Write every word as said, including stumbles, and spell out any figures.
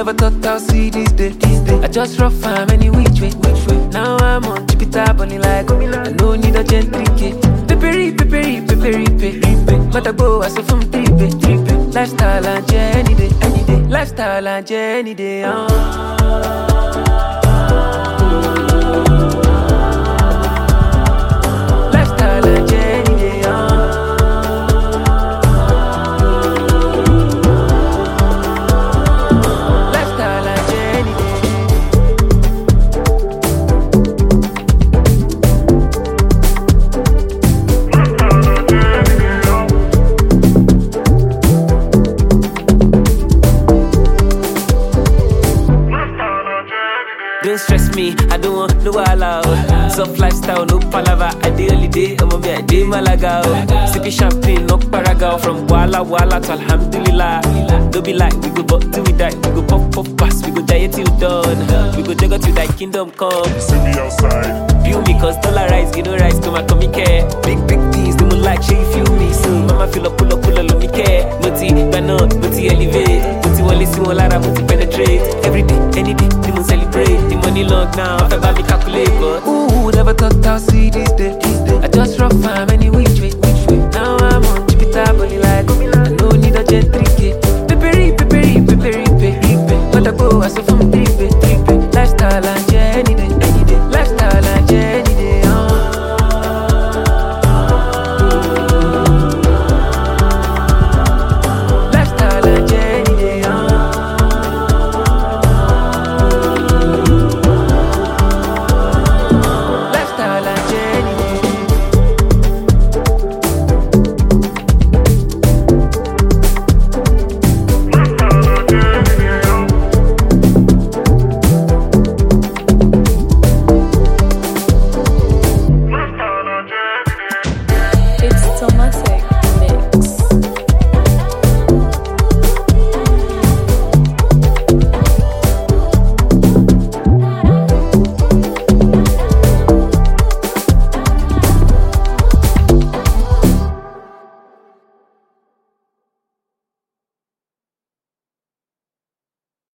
never thought I'll see this day, this day. I just rough fam any which way, which way. Now I'm on Jupiter, bunny like I no need a gentry kid. Peppery, peppery, peppery, peppery. Mata go, I say from three pay, three pay. Lifestyle and yeah, any day, any day. Lifestyle and yeah, any day. Uh. Lifestyle and yeah, any day. Uh. Lifestyle and yeah, any day. Don't stress me, I don't want no allow. Soft lifestyle, no palava. I day holiday, I'm on me, I day Malaga. Sipping champagne, no paraga. From Walla Walla to Alhamdulillah. Don't be like, we go but till we die. We go pop pop pass, we go die till dawn. We go juggle till thy kingdom come. See me outside. Feel me, cause dollar rise, you know rise, come and come me care. Big, big things, they moon like, you feel me. So, mama feel up, pull up, pull up, love me care. Noti, bano, noti elevate. Noti wale si wala ra, noti penetrate. Every day, any day, they moon celebrate. The money long now, I feel me calculate, but ooh, never thought I'll see this day, this day. I just rough fam any which way, which way. Now I'm on Jupiter, bunny like I no need a gentry kid.